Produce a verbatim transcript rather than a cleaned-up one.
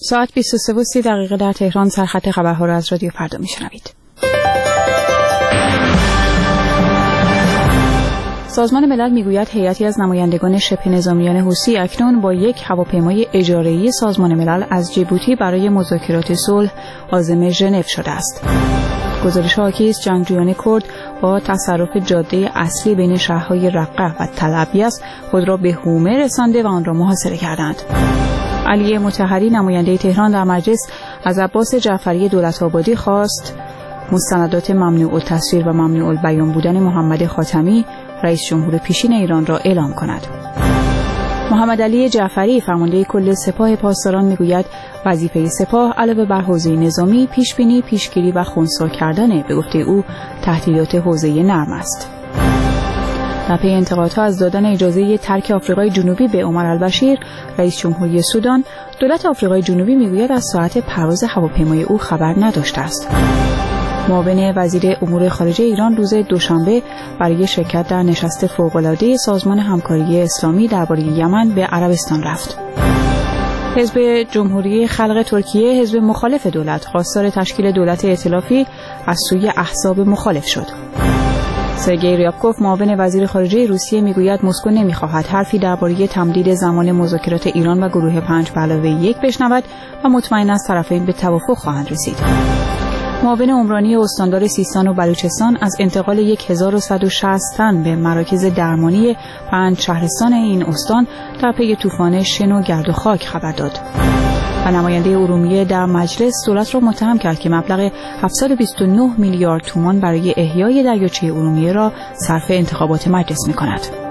ساعت بیست و سه و سی دقیقه در تهران سرخط خبرها را از رادیو فردا میشنوید. سازمان ملل میگوید هیئتی از نمایندگان شبه نظامیان حوثی اکنون با یک هواپیمای اجاره‌ای سازمان ملل از جیبوتی برای مذاکرات صلح عازم ژنو شده است. گزارش حاکی است جنگجویان کرد با تصرف جاده اصلی بین شهرهای رقه و تل‌ابیض خود را به حومه رسانده و آن را محاصره کردند. علی مطهری نماینده تهران در مجلس از عباس جعفری دولت‌آبادی خواست مستندات ممنوع التصویر و ممنوع البیان بودن محمد خاتمی رئیس جمهور پیشین ایران را اعلام کند. محمد علی جعفری فرمانده کل سپاه پاسداران میگوید وظیفه سپاه علاوه بر حوزه نظامی پیشبینی، پیشگیری و خنثی کردن به گفته او تهدیدات حوزه نرم است. در پی انتقادها از دادن اجازه ترک آفریقای جنوبی به عمر البشیر رئیس جمهوری سودان، دولت آفریقای جنوبی میگوید از ساعت پرواز هواپیمای او خبر نداشته است. معاون وزیر امور خارجه ایران روز دوشنبه برای شرکت در نشست فوق‌العاده سازمان همکاری اسلامی درباره یمن به عربستان رفت. حزب جمهوری خلق ترکیه، حزب مخالف دولت، خواستار تشکیل دولت ائتلافی از سوی احزاب مخالف شد. سرگئی ریابکوف معاون وزیر خارجه روسیه میگوید مسکو نمیخواهد حرفی درباره تمدید زمان مذاکرات ایران و گروه پنج به علاوه یک بشنود و مطمئن است طرفین به توافق خواهند رسید. معاون عمرانی استاندار سیستان و بلوچستان از انتقال هزار و صد و شصت تن به مراکز درمانی پنج شهرستان این استان در پی طوفان شن و گرد و خاک خبر داد. و نماینده ارومیه در مجلس دولت را متهم کرد که مبلغ هفتصد و بیست و نه میلیارد تومان برای احیای دریاچه ارومیه را صرف انتخابات مجلس می‌کند.